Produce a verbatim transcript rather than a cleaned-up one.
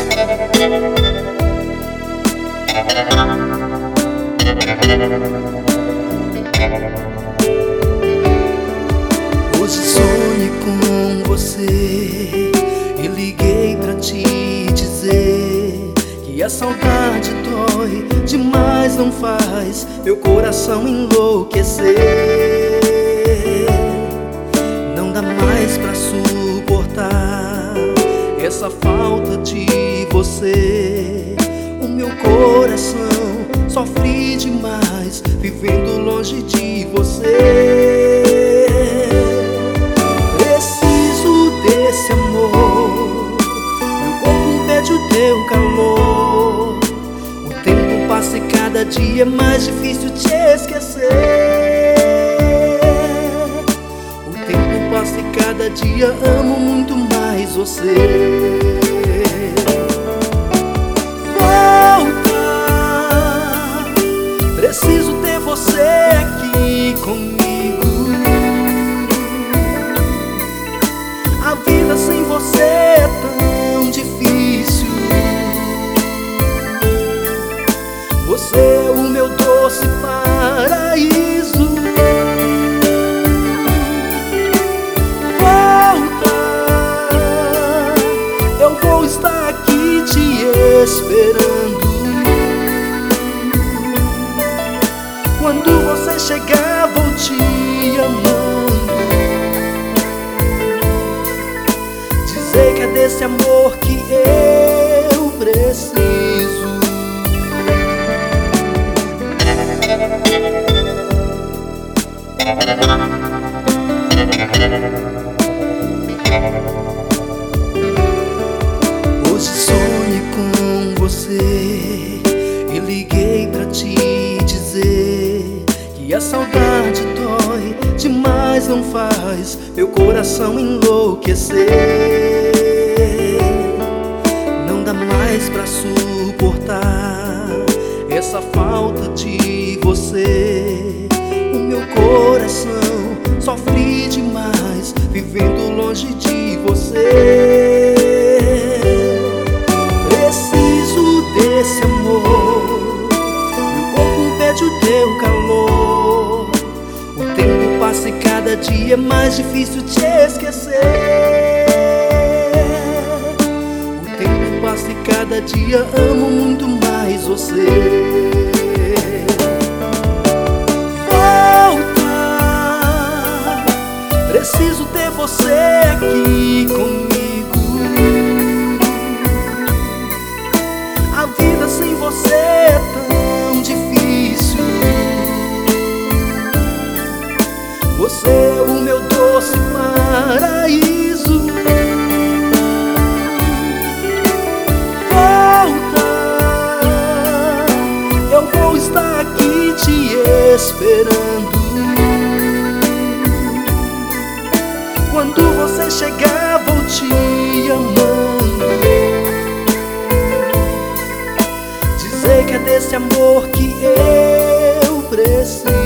Hoje sonhei com você e liguei pra te dizer que a saudade dói demais, não faz meu coração enlouquecer. Não dá mais pra suportar essa falta de você. O meu coração sofre demais vivendo longe de você. Preciso desse amor, meu corpo pede o teu calor. O tempo passa e cada dia é mais difícil te esquecer. O tempo passa e cada dia amo muito mais você. Preciso ter você aqui comigo. A vida sem você é tão difícil. Você é o meu doce paraíso. Volta, eu vou estar aqui te esperando. Quando você chegar, vou te amando. Dizer que é desse amor que eu preciso. Hoje sonhei com você e liguei pra te dizer que a saudade dói demais, não faz meu coração enlouquecer. Não dá mais pra suportar essa falta de você. O meu coração sofre demais vivendo longe de você. Preciso desse amor, meu corpo pede o teu calor. O tempo passa e cada dia é mais difícil te esquecer. O tempo passa e cada dia amo muito mais você. Preciso ter você aqui comigo. A vida sem você é tão difícil. Você é o meu doce paraíso. Volta, eu vou estar aqui te esperando. Quando você chegar, vou te amando. Dizer que é desse amor que eu preciso.